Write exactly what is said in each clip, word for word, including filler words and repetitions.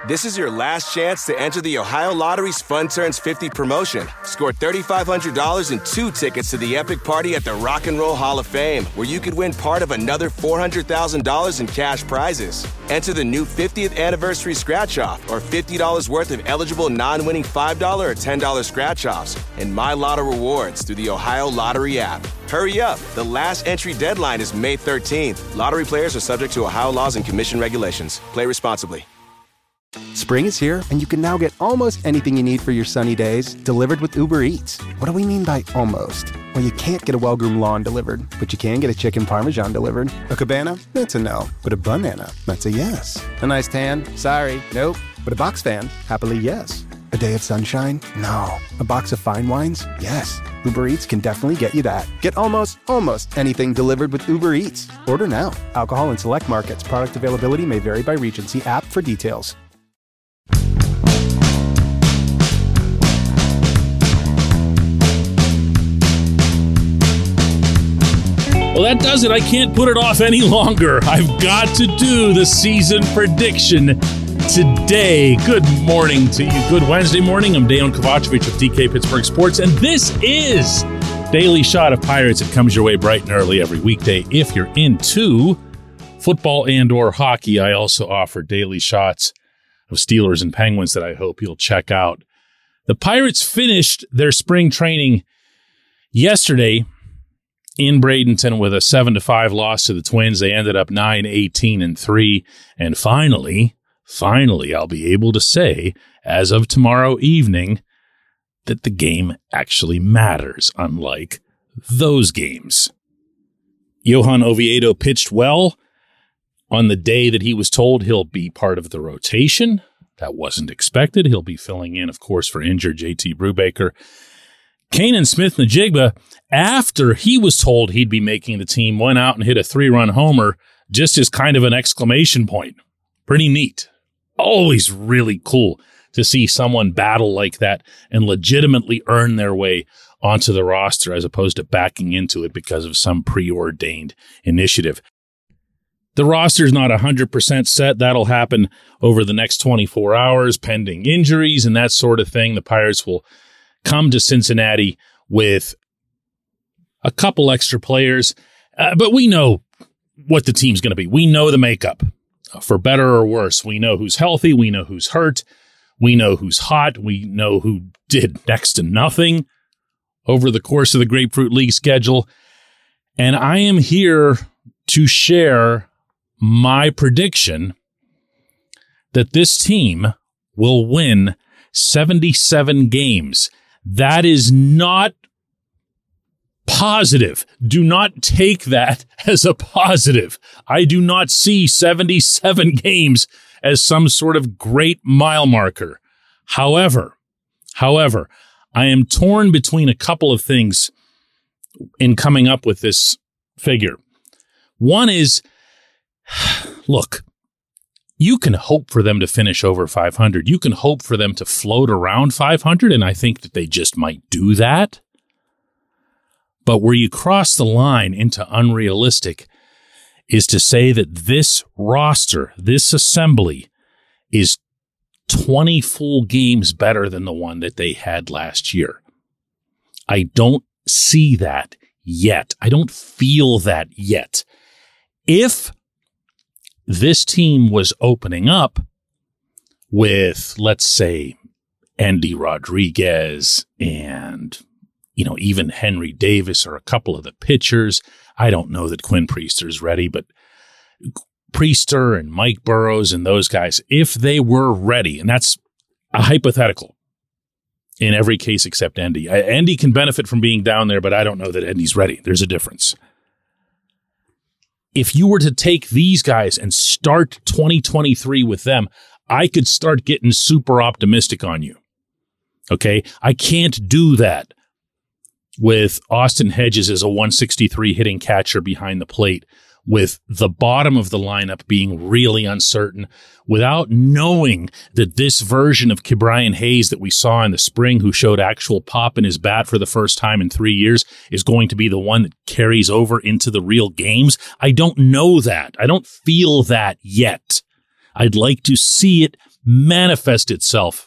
This is your last chance to enter the Ohio Lottery's Fun Turns fifty promotion. Score three thousand five hundred dollars and two tickets to the epic party at the Rock and Roll Hall of Fame, where you could win part of another four hundred thousand dollars in cash prizes. Enter the new fiftieth anniversary scratch-off or fifty dollars worth of eligible non-winning five dollars or ten dollars scratch-offs and My Lotto rewards through the Ohio Lottery app. Hurry up. The last entry deadline is May thirteenth. Lottery players are subject to Ohio laws and commission regulations. Play responsibly. Spring is here, and you can now get almost anything you need for your sunny days delivered with Uber Eats. What do we mean by almost? Well, you can't get a well-groomed lawn delivered, but you can get a chicken parmesan delivered. A cabana? That's a no. But a banana? That's a yes. A nice tan? Sorry, nope. But a box fan? Happily, yes. A day of sunshine? No. A box of fine wines? Yes. Uber Eats can definitely get you that. Get almost, almost anything delivered with Uber Eats. Order now. Alcohol in select markets. Product availability may vary by region. See app for details. Well, that does it. I can't put it off any longer. I've got to do the season prediction today. Good morning to you. Good Wednesday morning. I'm Dejan Kovacevic of D K Pittsburgh Sports, and this is Daily Shot of Pirates. It comes your way bright and early every weekday. If you're into football and or hockey, I also offer daily shots of Steelers and Penguins that I hope you'll check out. The Pirates finished their spring training yesterday in Bradenton with a seven to five loss to the Twins. They ended up nine, eighteen, and three. And finally, finally, I'll be able to say, as of tomorrow evening, that the game actually matters, unlike those games. Johan Oviedo pitched well on the day that he was told he'll be part of the rotation. That wasn't expected. He'll be filling in, of course, for injured J T Brubaker. Kanan Smith-Njigba, after he was told he'd be making the team, went out and hit a three-run homer just as kind of an exclamation point. Pretty neat. Always really cool to see someone battle like that and legitimately earn their way onto the roster as opposed to backing into it because of some preordained initiative. The roster's not one hundred percent set. That'll happen over the next twenty-four hours, pending injuries and that sort of thing. The Pirates will come to Cincinnati with a couple extra players, uh, but we know what the team's going to be. We know the makeup, uh, for better or worse. We know who's healthy. We know who's hurt. We know who's hot. We know who did next to nothing over the course of the Grapefruit League schedule. And I am here to share my prediction that this team will win seventy-seven games. That is not positive. Do not take that as a positive. I do not see seventy-seven games as some sort of great mile marker. However, however, I am torn between a couple of things in coming up with this figure. One is, look, you can hope for them to finish over five hundred. You can hope for them to float around five hundred, and I think that they just might do that. But where you cross the line into unrealistic is to say that this roster, this assembly, is twenty full games better than the one that they had last year. I don't see that yet. I don't feel that yet. If this team was opening up with, let's say, Andy Rodriguez and, you know, even Henry Davis or a couple of the pitchers. I don't know that Quinn Priester's ready, but Priester and Mike Burrows and those guys, if they were ready, and that's a hypothetical in every case except Andy. Andy can benefit from being down there, but I don't know that Andy's ready. There's a difference. If you were to take these guys and start twenty twenty-three with them, I could start getting super optimistic on you. Okay? I can't do that with Austin Hedges as a one sixty-three hitting catcher behind the plate, with the bottom of the lineup being really uncertain, without knowing that this version of Ke'Bryan Hayes that we saw in the spring, who showed actual pop in his bat for the first time in three years, is going to be the one that carries over into the real games. I don't know that. I don't feel that yet. I'd like to see it manifest itself.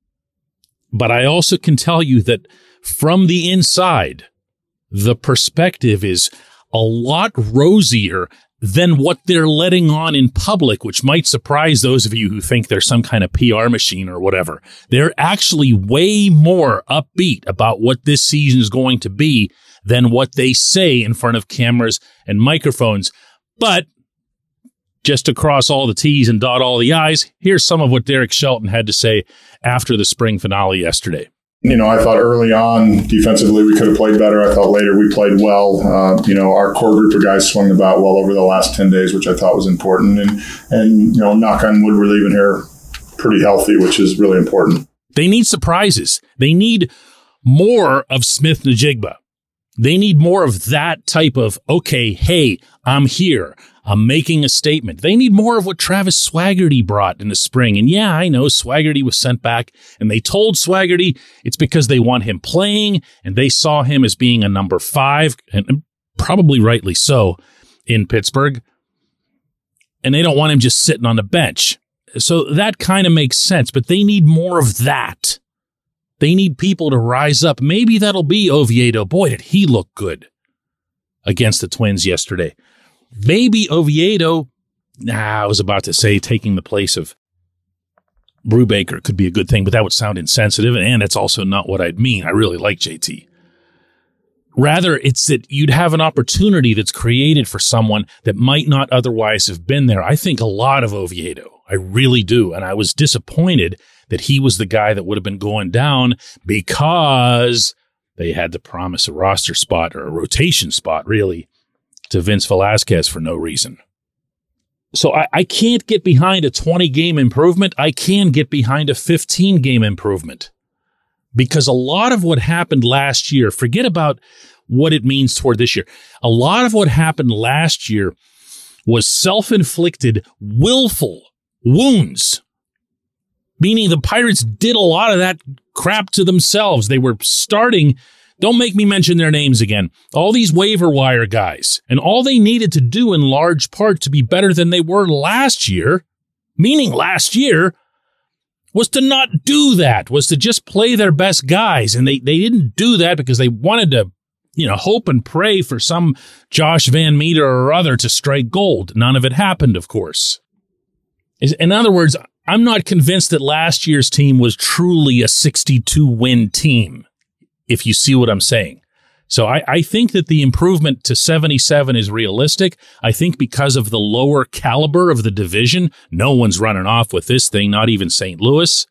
But I also can tell you that from the inside, the perspective is a lot rosier than what they're letting on in public, which might surprise those of you who think they're some kind of P R machine or whatever. They're actually way more upbeat about what this season is going to be than what they say in front of cameras and microphones. But just to cross all the T's and dot all the I's, here's some of what Derek Shelton had to say after the spring finale yesterday. You know, I thought early on defensively we could have played better. I thought later we played well. Uh, you know, our core group of guys swung the bat well over the last ten days, which I thought was important. And, and you know, knock on wood, we're leaving here pretty healthy, which is really important. They need surprises. They need more of Smith-Njigba. They need more of that type of, okay, hey, I'm here. I'm making a statement. They need more of what Travis Swaggerty brought in the spring. And yeah, I know Swaggerty was sent back, and they told Swaggerty it's because they want him playing, and they saw him as being a number five, and probably rightly so, in Pittsburgh. And they don't want him just sitting on the bench. So that kind of makes sense, but they need more of that. They need people to rise up. Maybe that'll be Oviedo. Boy, did he look good against the Twins yesterday. Maybe Oviedo, nah, I was about to say taking the place of Brubaker could be a good thing, but that would sound insensitive, and it's also not what I'd mean. I really like J T. Rather, it's that you'd have an opportunity that's created for someone that might not otherwise have been there. I think a lot of Oviedo. I really do, and I was disappointed that he was the guy that would have been going down because they had to promise a roster spot or a rotation spot, really, to Vince Velasquez for no reason. So I, I can't get behind a twenty-game improvement. I can get behind a fifteen-game improvement. Because a lot of what happened last year, forget about what it means toward this year. A lot of what happened last year was self-inflicted, willful wounds. Meaning the Pirates did a lot of that crap to themselves. They were starting... Don't make me mention their names again. All these waiver wire guys. And all they needed to do in large part to be better than they were last year, meaning last year, was to not do that, was to just play their best guys. And they, they didn't do that because they wanted to, you know, hope and pray for some Josh Van Meter or other to strike gold. None of it happened, of course. In other words, I'm not convinced that last year's team was truly a sixty-two win team, if you see what I'm saying. So I, I think that the improvement to seventy-seven is realistic. I think because of the lower caliber of the division, no one's running off with this thing, not even Saint Louis.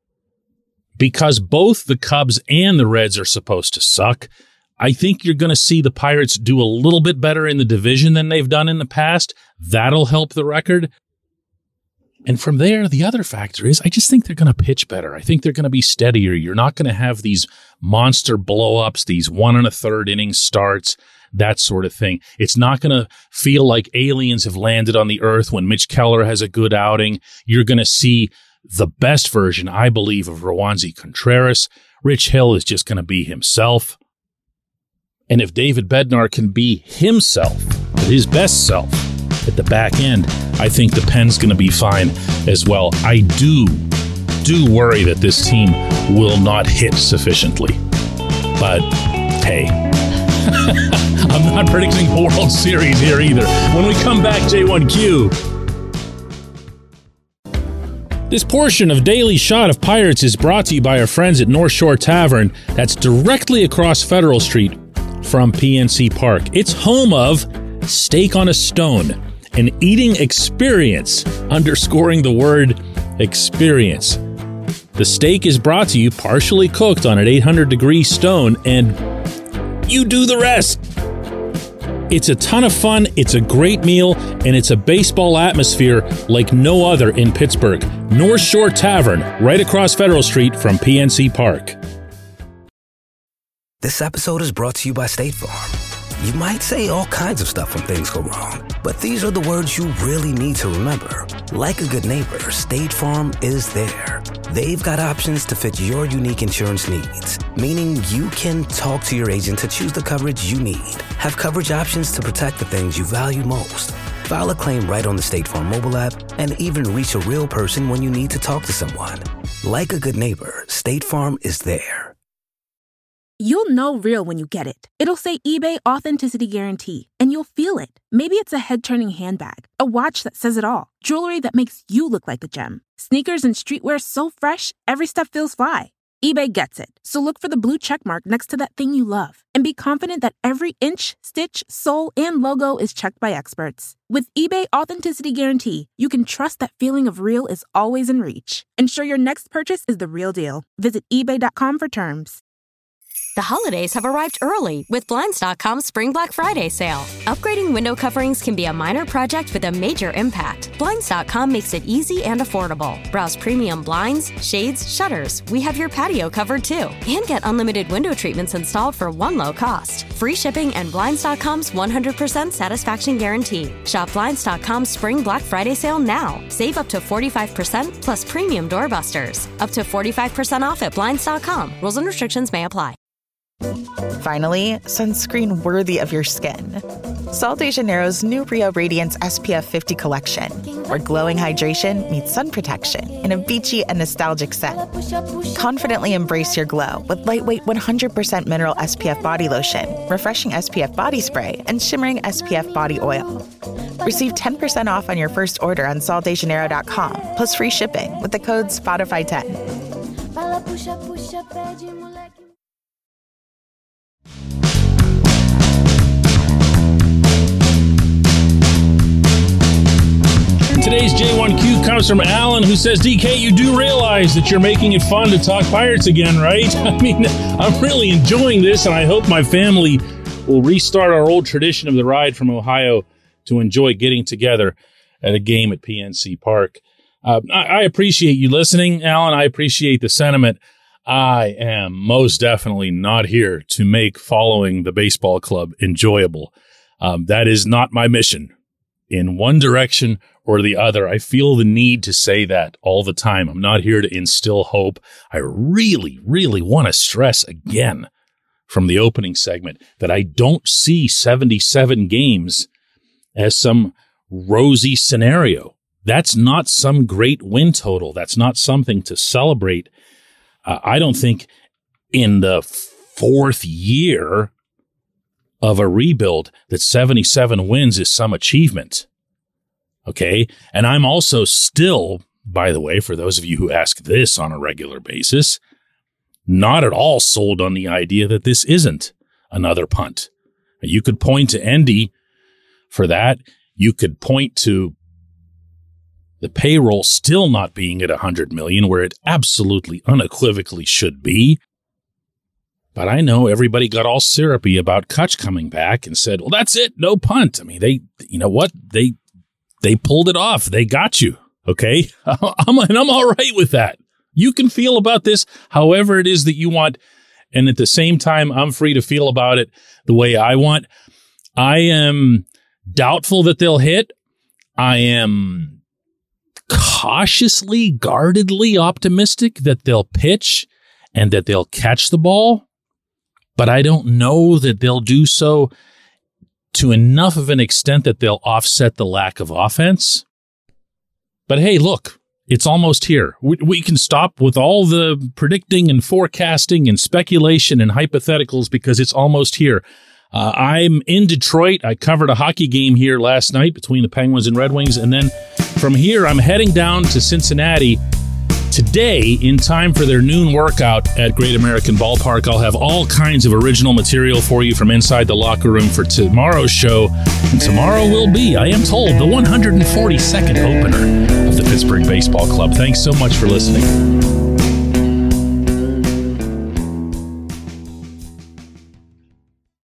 Because both the Cubs and the Reds are supposed to suck, I think you're going to see the Pirates do a little bit better in the division than they've done in the past. That'll help the record. And from there, the other factor is I just think they're going to pitch better. I think they're going to be steadier. You're not going to have these monster blow-ups, these one and a third inning starts, that sort of thing. It's not going to feel like aliens have landed on the earth when Mitch Keller has a good outing. You're going to see the best version, I believe, of Roansy Contreras. Rich Hill is just going to be himself. And if David Bednar can be himself, his best self, at the back end, I think the pen's going to be fine as well. I do, do worry that this team will not hit sufficiently. But, hey, I'm not predicting a World Series here either. When we come back, J one Q. This portion of Daily Shot of Pirates is brought to you by our friends at North Shore Tavern. That's directly across Federal Street from P N C Park. It's home of Steak on a Stone, an eating experience, underscoring the word experience. The steak is brought to you partially cooked on an eight hundred degree stone, and you do the rest. It's a ton of fun, it's a great meal, and it's a baseball atmosphere like no other in Pittsburgh. North Shore Tavern, right across Federal Street from P N C Park. This episode is brought to you by State Farm. You might say all kinds of stuff when things go wrong, but these are the words you really need to remember. Like a good neighbor, State Farm is there. They've got options to fit your unique insurance needs, meaning you can talk to your agent to choose the coverage you need. Have coverage options to protect the things you value most. file a claim right on the State Farm mobile app, and even reach a real person when you need to talk to someone. Like a good neighbor, State Farm is there. You'll know real when you get it. It'll say eBay Authenticity Guarantee, and you'll feel it. Maybe it's a head-turning handbag, a watch that says it all, jewelry that makes you look like a gem, sneakers and streetwear so fresh, every step feels fly. eBay gets it. So look for the blue check mark next to that thing you love and be confident that every inch, stitch, sole, and logo is checked by experts. With eBay Authenticity Guarantee, you can trust that feeling of real is always in reach. Ensure your next purchase is the real deal. Visit ebay dot com for terms. The holidays have arrived early with Blinds dot com's Spring Black Friday sale. Upgrading window coverings can be a minor project with a major impact. Blinds dot com makes it easy and affordable. Browse premium blinds, shades, shutters. We have your patio covered too. And get unlimited window treatments installed for one low cost. Free shipping and Blinds dot com's one hundred percent satisfaction guarantee. Shop Blinds dot com's Spring Black Friday sale now. Save up to forty-five percent plus premium doorbusters. Up to forty-five percent off at Blinds dot com. Rules and restrictions may apply. Finally, sunscreen worthy of your skin. Sol de Janeiro's new Rio Radiance S P F fifty collection, where glowing hydration meets sun protection in a beachy and nostalgic scent. Confidently embrace your glow with lightweight one hundred percent mineral S P F body lotion, refreshing S P F body spray, and shimmering S P F body oil. Receive ten percent off on your first order on sol de janeiro dot com, plus free shipping with the code Spotify ten. Today's J one Q comes from Alan, who says, D K, you do realize that you're making it fun to talk Pirates again, right? I mean, I'm really enjoying this, and I hope my family will restart our old tradition of the ride from Ohio to enjoy getting together at a game at P N C Park. Uh, I, I appreciate you listening, Alan. I appreciate the sentiment. I am most definitely not here to make following the baseball club enjoyable. Um, that is not my mission. In one direction or the other, I feel the need to say that all the time. I'm not here to instill hope. I really, really want to stress again from the opening segment that I don't see seventy-seven games as some rosy scenario. That's not some great win total. That's not something to celebrate. Uh, I don't think in the fourth year of a rebuild that seventy-seven wins is some achievement. Okay. And I'm also still, by the way, for those of you who ask this on a regular basis, not at all sold on the idea that this isn't another punt. You could point to Endy for that. You could point to the payroll still not being at one hundred million dollars where it absolutely unequivocally should be. But I know everybody got all syrupy about Kutch coming back and said, well, that's it. No punt. I mean, they, you know what? They, they pulled it off. They got you. Okay. I'm, and I'm all right with that. You can feel about this however it is that you want. And at the same time, I'm free to feel about it the way I want. I am doubtful that they'll hit. I am cautiously, guardedly optimistic that they'll pitch and that they'll catch the ball. But I don't know that they'll do so to enough of an extent that they'll offset the lack of offense. But hey, look, it's almost here. We, we can stop with all the predicting and forecasting and speculation and hypotheticals because it's almost here. Uh, I'm in Detroit. I covered a hockey game here last night between the Penguins and Red Wings. And then from here, I'm heading down to Cincinnati today in time for their noon workout at Great American Ballpark. I'll have all kinds of original material for you from inside the locker room for tomorrow's show. And tomorrow will be, I am told, the one hundred forty-second opener of the Pittsburgh Baseball Club. Thanks so much for listening.